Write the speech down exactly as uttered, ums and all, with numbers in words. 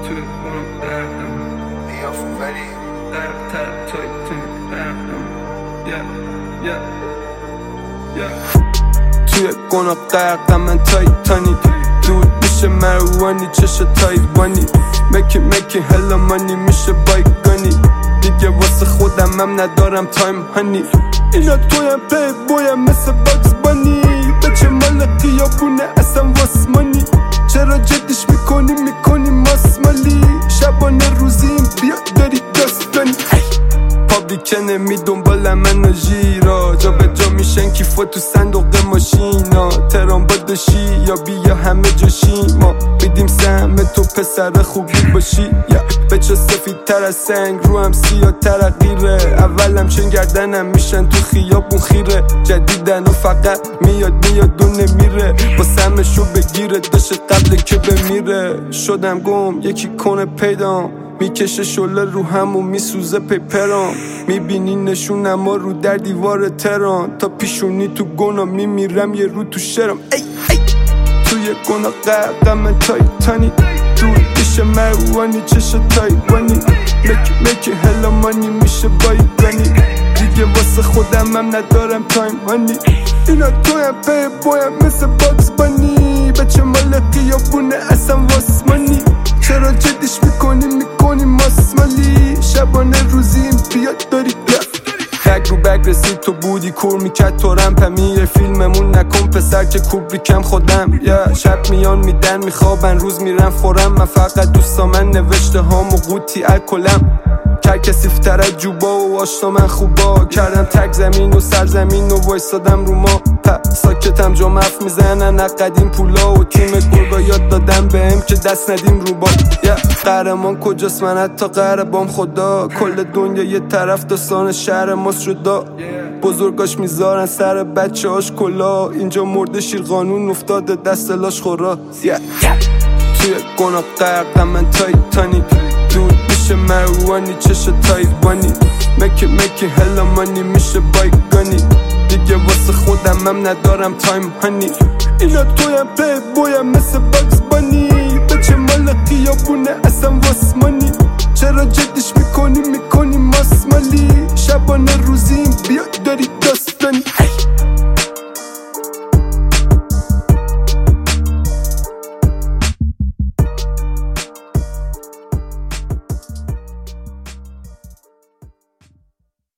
توی خونم دردم بیافو ولی درد تر تایتون دردم yeah yeah yeah توی گناه غرقم من تایتانی دود میشه مروانی چش تایوانی مکی مکی هلا مانی میشه بایگانی دیگه واسه خودم هم ندارم تایم هانی اینا تویم پی بویم مثل باکس بانی بچه مال قیابونه اصلا واسمانی چرا جدیش میکنی میکنی ماسمالی شبانه روزیم بیا داری داستانی پابلیکنه می دنبال من و ژیرا جا به جا میشن کیفا تو صندوق ماشینا تهران با داشی یا بیا همه جاشی ما میدیم سهم تو پسر خوبی باشی یا بچه سفید تر از سنگ رو هم سیاه تر غیره اولم چون گردنم میشن تو خیابون خیره جدیدن و فقط میاد میاد و نمیره با سمشو بگیره داشته قبل که بمیره شدم گم یکی کنه پیدام میکشه شله رو هم و میسوزه پیپرام میبینی نشونم ها رو در دیوار تهران تا پیشونی تو گناه میمیرم یه رو تو شرم ای ای توی گناه غرقم من تایتانی دود میشه مروانی چش تایوانی مکی مکی هلا مانی میشه بایگانی دیگه واسه خودم هم ندارم تایم هانی اینا تویم پی بویم مثل باکس بانی بچه مال قیابونه اصلا واسمانی چرا جدیش میکنی میکنی ماسمالی شبانه روزیم بیاد داری رفت بگ رو بگ رسید تو بودی کور میکرد تو رمپمی فیلممون نکن پسر که کوبریکم خودم یا شب میان میدن میخوابن روز میرن فورم من فقط دوستا من نوشته هام و قوطی الکلم کرکسیفتر از جوبا و آشنا من خوبا کردم تک زمین و سرزمین و وایستادم رو ما ساکتم جا مف میزنن قدیم پولا و تیم گرگا یاد دادم بهم که دست ندیم رو با قهرمان کجاست من حتی قهربام خدا کل دنیا یه طرف داستان شهر ماست شدا بزرگاش میذارن سر بچه هاش کلا اینجا مرده شیر قانون افتاده دست لاش خورا توی گناه غرقم من تایتانی دود میشه مروانی چش تایوانی مکی مکی هلا مانی میشه بایگانی دیگه واسه خودم هم ندارم تایم هانی اینا تویم پی بویم مثل باکس بانی